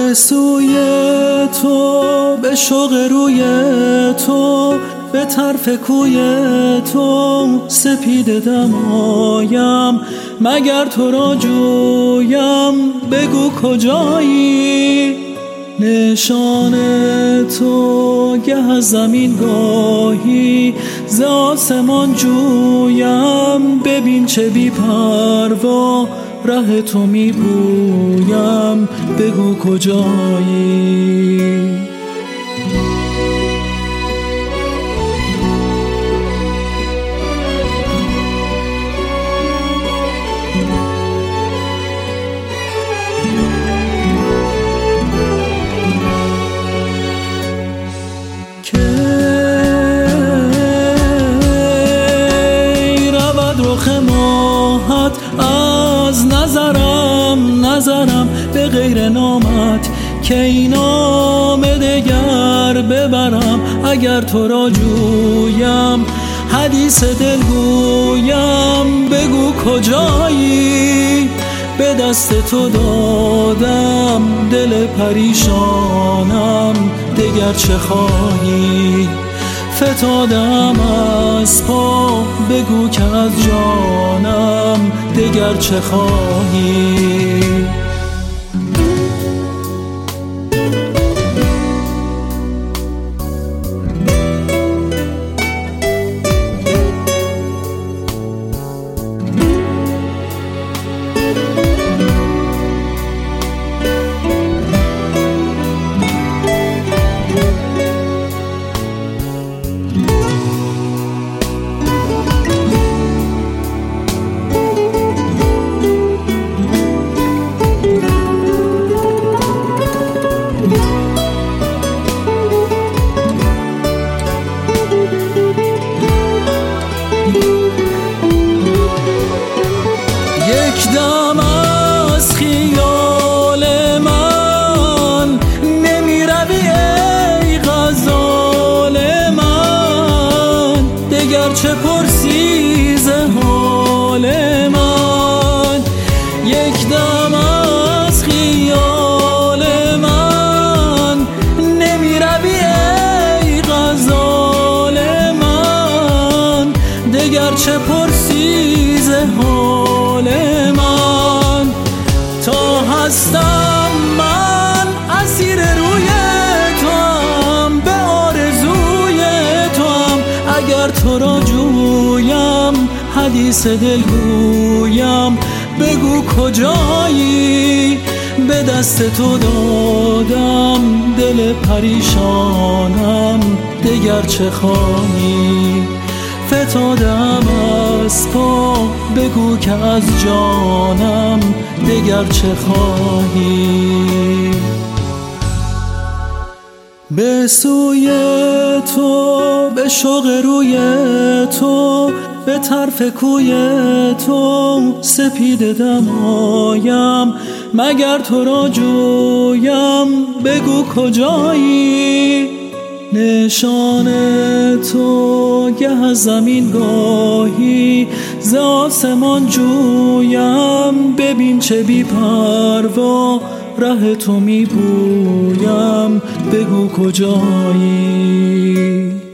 به سوی تو، به شوق روی تو، به طرف کوی تو سپیده دمایم. مگر تو را جویم بگو کجایی؟ نشان تو گه از زمین گاهی ز آسمان جویم. ببین چه بی پروا ره تو می پویم، بگو کجایی؟ رخ ماهت از نظرم به غیر نامت که این نام دگر ببرم. اگر تو را جویم حدیث دل گویم، بگو کجایی؟ به دست تو دادم دل پریشانم، دگر چه خواهی؟ فتادم از پا بگو که از جانم دگر چه خواهی؟ یک دم از خیال من نمی روی ای غزال من، دگر چه پرسی ز حال من؟ یک دم از خیال من نمی روی ای غزال من، دگر چه پرسی ز حال من؟ تا هستم من اسیر روی توام، به آرزوی توام. اگر تو را جویم حدیث دل گویم، بگو کجایی؟ به دست تو دادم دل پریشانم، دگر چه خواهی؟ فتادم از پا بگو که از جانم دگر چه خواهی؟ به سوی تو، به شوق روی تو، به طرف کوی تو سپیده دمایم. مگر تو را جویم بگو کجایی؟ نشان تو گه از زمین گاهی ز آسمان جویم. ببین چه بی پروا ره تو می پویم، بگو کجایی؟